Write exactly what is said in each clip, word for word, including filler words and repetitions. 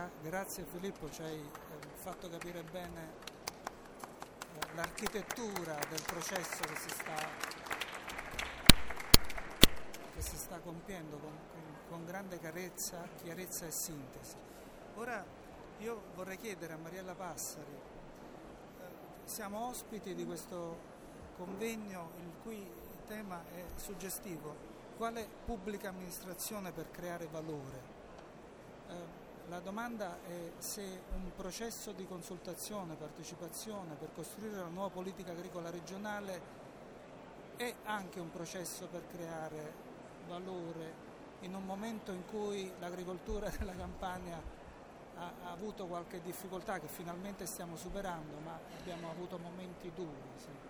Gra- grazie Filippo, ci hai eh, fatto capire bene eh, l'architettura del processo che si sta, che si sta compiendo con, con, con grande chiarezza, chiarezza e sintesi. Ora io vorrei chiedere a Mariella Passari, eh, siamo ospiti di questo convegno il cui tema è suggestivo: quale pubblica amministrazione per creare valore? Eh, la domanda è se un processo di consultazione, partecipazione per costruire la nuova politica agricola regionale è anche un processo per creare valore in un momento in cui l'agricoltura della Campania ha, ha avuto qualche difficoltà che finalmente stiamo superando, ma abbiamo avuto momenti duri. Sì.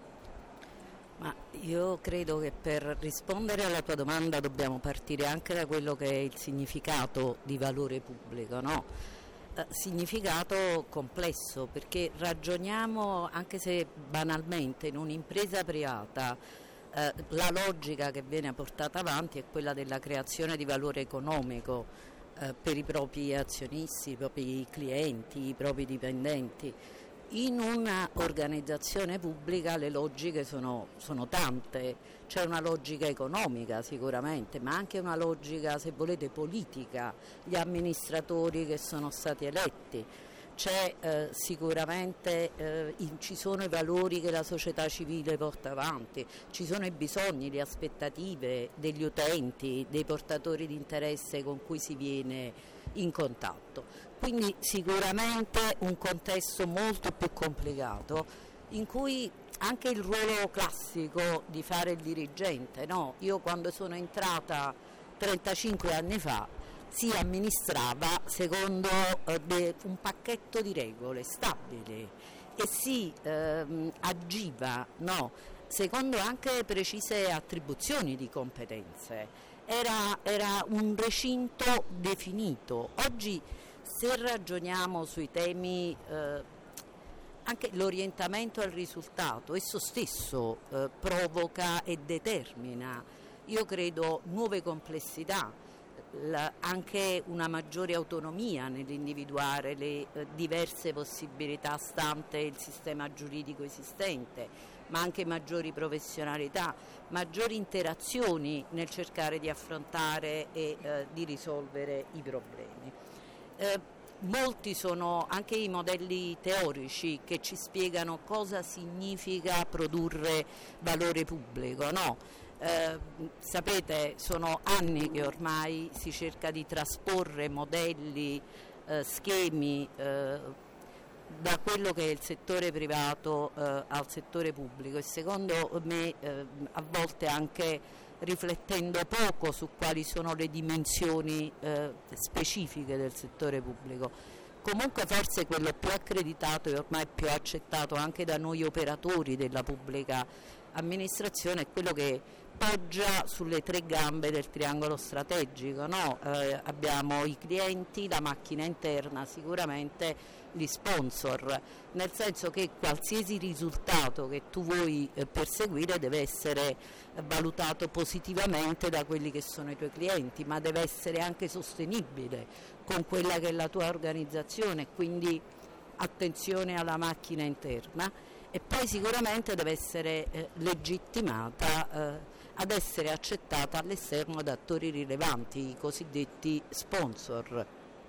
Ma io credo che per rispondere alla tua domanda dobbiamo partire anche da quello che è il significato di valore pubblico, no? Eh, significato complesso, perché ragioniamo, anche se banalmente, in un'impresa privata, eh, la logica che viene portata avanti è quella della creazione di valore economico eh, per i propri azionisti, i propri clienti, i propri dipendenti. In una organizzazione pubblica le logiche sono, sono tante, c'è una logica economica sicuramente, ma anche una logica, se volete, politica, gli amministratori che sono stati eletti, c'è eh, sicuramente, eh, in, ci sono i valori che la società civile porta avanti, ci sono i bisogni, le aspettative degli utenti, dei portatori di interesse con cui si viene in contatto. Quindi sicuramente un contesto molto più complicato in cui anche il ruolo classico di fare il dirigente, no? Io quando sono entrata trentacinque anni fa si amministrava secondo eh, de, un pacchetto di regole stabili e si ehm, agiva, no? Secondo anche precise attribuzioni di competenze. Era, era un recinto definito. Oggi, se ragioniamo sui temi, eh, anche l'orientamento al risultato, esso stesso eh, provoca e determina, io credo, nuove complessità, la, anche una maggiore autonomia nell'individuare le eh, diverse possibilità stante il sistema giuridico esistente, ma anche maggiori professionalità, maggiori interazioni nel cercare di affrontare e eh, di risolvere i problemi. Eh, molti sono anche i modelli teorici che ci spiegano cosa significa produrre valore pubblico, no? Eh, sapete, sono anni che ormai si cerca di trasporre modelli, eh, schemi, eh, da quello che è il settore privato eh, al settore pubblico e secondo me eh, a volte anche riflettendo poco su quali sono le dimensioni eh, specifiche del settore pubblico. Comunque forse quello più accreditato e ormai più accettato anche da noi operatori della pubblica amministrazione è quello che poggia sulle tre gambe del triangolo strategico, no? Eh, abbiamo i clienti, la macchina interna, sicuramente gli sponsor, nel senso che qualsiasi risultato che tu vuoi eh, perseguire deve essere eh, valutato positivamente da quelli che sono i tuoi clienti, ma deve essere anche sostenibile con quella che è la tua organizzazione, quindi attenzione alla macchina interna e poi sicuramente deve essere eh, legittimata eh, ad essere accettata all'esterno da attori rilevanti, i cosiddetti sponsor.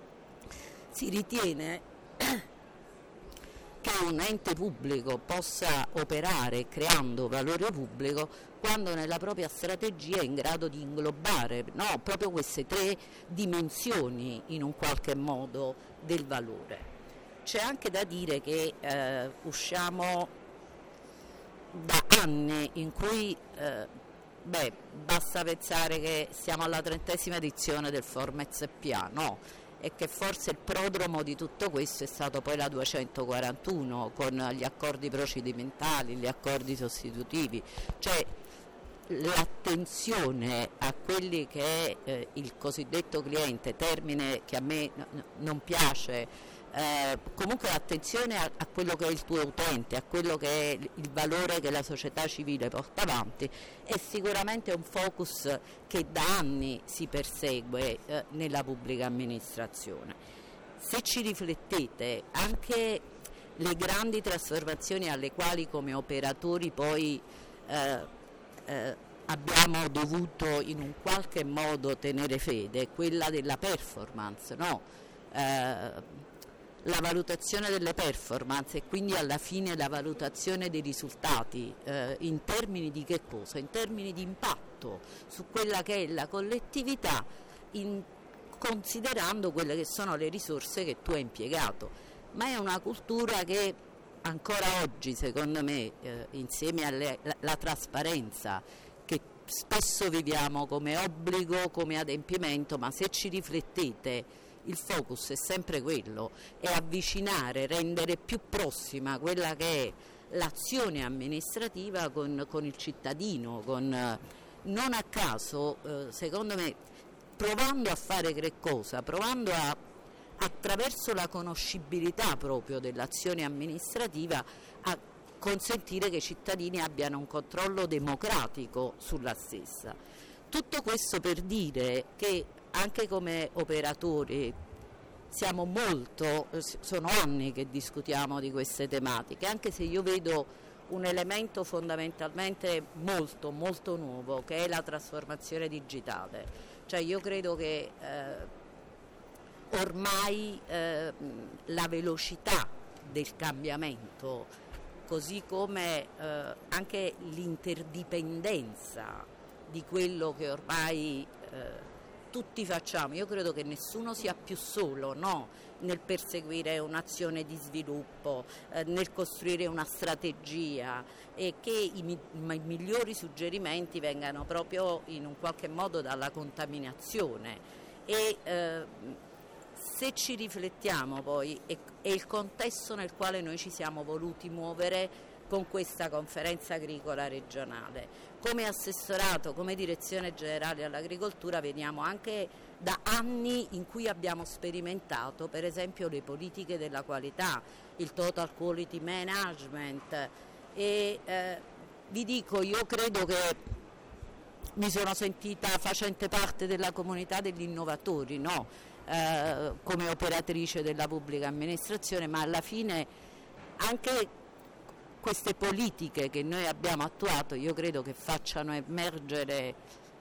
Si ritiene che un ente pubblico possa operare creando valore pubblico quando nella propria strategia è in grado di inglobare, no, proprio queste tre dimensioni in un qualche modo del valore. C'è anche da dire che eh, usciamo da anni in cui eh, beh, basta pensare che siamo alla trentesima edizione del Formez S P A, no? E che forse il prodromo di tutto questo è stato poi la duecentoquarantuno con gli accordi procedimentali, gli accordi sostitutivi, cioè l'attenzione a quelli che è eh, il cosiddetto cliente, termine che a me n- non piace, eh, comunque l'attenzione a, a quello che è il tuo utente, a quello che è il valore che la società civile porta avanti è sicuramente un focus che da anni si persegue eh, nella pubblica amministrazione. se ci riflettete, anche le grandi trasformazioni alle quali come operatori poi eh, eh, abbiamo dovuto in un qualche modo tenere fede, quella della performance, no? Eh, la valutazione delle performance e quindi alla fine la valutazione dei risultati eh, in termini di che cosa? In termini di impatto su quella che è la collettività, in, considerando quelle che sono le risorse che tu hai impiegato. Ma è una cultura che ancora oggi, secondo me, eh, insieme alla trasparenza, che spesso viviamo come obbligo, come adempimento, ma se ci riflettete il focus è sempre quello, è avvicinare, rendere più prossima quella che è l'azione amministrativa con, con il cittadino, con, non a caso, eh, secondo me, provando a fare che cosa? Provando a, attraverso la conoscibilità proprio dell'azione amministrativa, a consentire che i cittadini abbiano un controllo democratico sulla stessa. Tutto questo per dire che anche come operatori siamo molto, sono anni che discutiamo di queste tematiche, anche se io vedo un elemento fondamentalmente molto molto nuovo, che è la trasformazione digitale. Cioè io credo che eh, ormai eh, la velocità del cambiamento, così come eh, anche l'interdipendenza di quello che ormai eh, tutti facciamo, io credo che nessuno sia più solo, no? Nel perseguire un'azione di sviluppo, eh, nel costruire una strategia, e che i, mi- i migliori suggerimenti vengano proprio in un qualche modo dalla contaminazione. E eh, se ci riflettiamo poi, è, è il contesto nel quale noi ci siamo voluti muovere con questa conferenza agricola regionale. Come assessorato, come direzione generale all'agricoltura veniamo anche da anni in cui abbiamo sperimentato per esempio le politiche della qualità, il total quality management, e eh, vi dico, io credo che mi sono sentita facente parte della comunità degli innovatori, no? eh, come operatrice della pubblica amministrazione, ma alla fine anche queste politiche che noi abbiamo attuato io credo che facciano emergere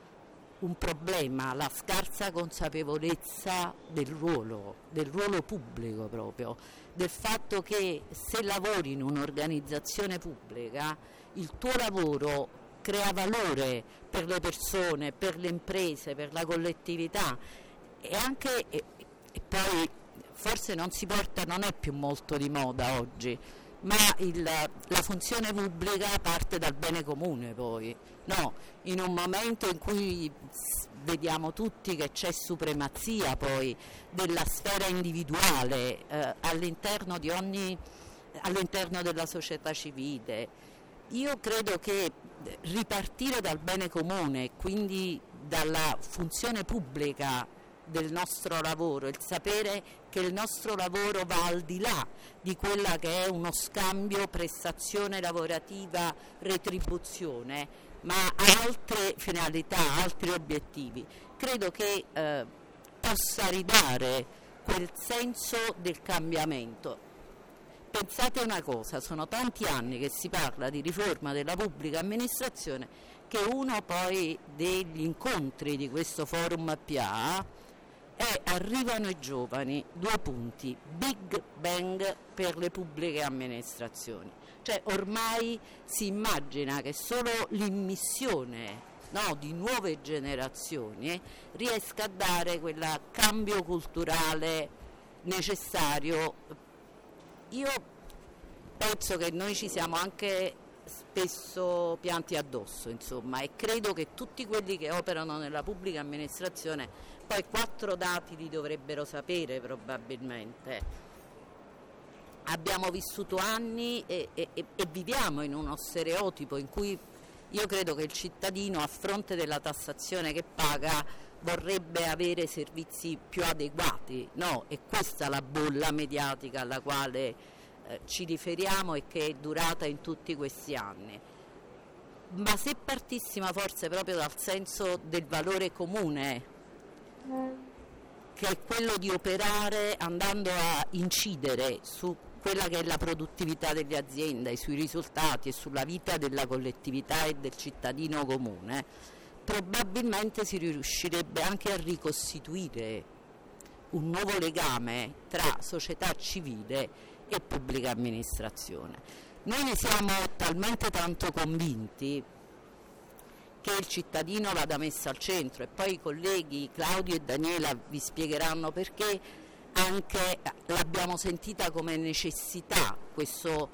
un problema, la scarsa consapevolezza del ruolo, del ruolo pubblico proprio, del fatto che se lavori in un'organizzazione pubblica il tuo lavoro crea valore per le persone, per le imprese, per la collettività, e anche, e, e poi forse non si porta, non è più molto di moda oggi, ma il, la funzione pubblica parte dal bene comune poi, no? In un momento in cui vediamo tutti che c'è supremazia poi della sfera individuale eh, all'interno di ogni, all'interno della società civile, io credo che ripartire dal bene comune, quindi dalla funzione pubblica del nostro lavoro, il sapere che il nostro lavoro va al di là di quella che è uno scambio, prestazione lavorativa, retribuzione, ma ha altre finalità, altri obiettivi, credo che eh, possa ridare quel senso del cambiamento. Pensate una cosa, sono tanti anni che si parla di riforma della pubblica amministrazione, che uno poi degli incontri di questo forum P A è arrivano i giovani, due punti, Big Bang per le pubbliche amministrazioni. Cioè ormai si immagina che solo l'immissione, no, di nuove generazioni eh, riesca a dare quel cambio culturale necessario. Io penso che noi ci siamo anche spesso pianti addosso, insomma, e credo che tutti quelli che operano nella pubblica amministrazione, poi quattro dati li dovrebbero sapere probabilmente. Abbiamo vissuto anni e, e, e viviamo in uno stereotipo in cui io credo che il cittadino, a fronte della tassazione che paga, vorrebbe avere servizi più adeguati, no? E questa è la bolla mediatica alla quale eh, ci riferiamo e che è durata in tutti questi anni. Ma se partissimo forse proprio dal senso del valore comune, che è quello di operare andando a incidere su quella che è la produttività delle aziende, sui risultati e sulla vita della collettività e del cittadino comune, probabilmente si riuscirebbe anche a ricostituire un nuovo legame tra società civile e pubblica amministrazione. Noi ne siamo talmente tanto convinti che il cittadino vada messo al centro, e poi i colleghi Claudio e Daniela vi spiegheranno perché anche l'abbiamo sentita come necessità, questo,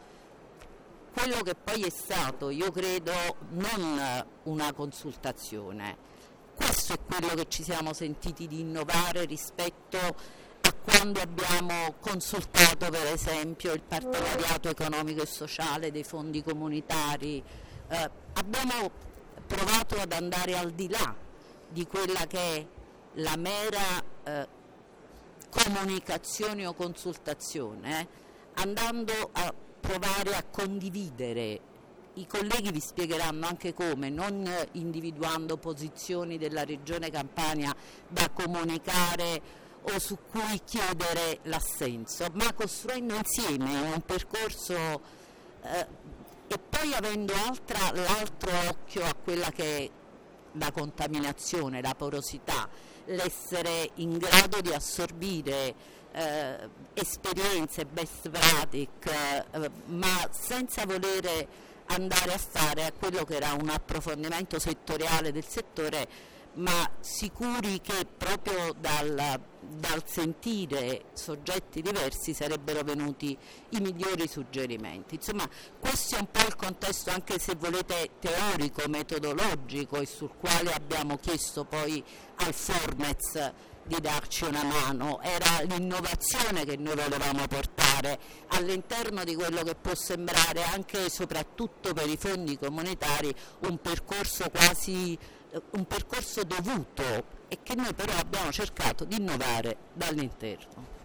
quello che poi è stato, io credo, non una consultazione. Questo è quello che ci siamo sentiti di innovare rispetto a quando abbiamo consultato per esempio il partenariato economico e sociale dei fondi comunitari. Eh, abbiamo provato ad andare al di là di quella che è la mera eh, comunicazione o consultazione, eh, andando a provare a condividere. I colleghi vi spiegheranno anche come, non individuando posizioni della Regione Campania da comunicare o su cui chiedere l'assenso, ma costruendo insieme un percorso eh, e poi avendo altra, l'altro occhio a quella che è la contaminazione, la porosità, l'essere in grado di assorbire eh, esperienze, best practice, eh, ma senza volere andare a fare a quello che era un approfondimento settoriale del settore, ma sicuri che proprio dal, dal sentire soggetti diversi sarebbero venuti i migliori suggerimenti. Insomma, questo è un po' il contesto, anche se volete teorico, metodologico, e sul quale abbiamo chiesto poi al Formez di darci una mano. Era l'innovazione che noi volevamo portare all'interno di quello che può sembrare, anche e soprattutto per i fondi comunitari, un percorso quasi un percorso dovuto, e che noi però abbiamo cercato di innovare dall'interno.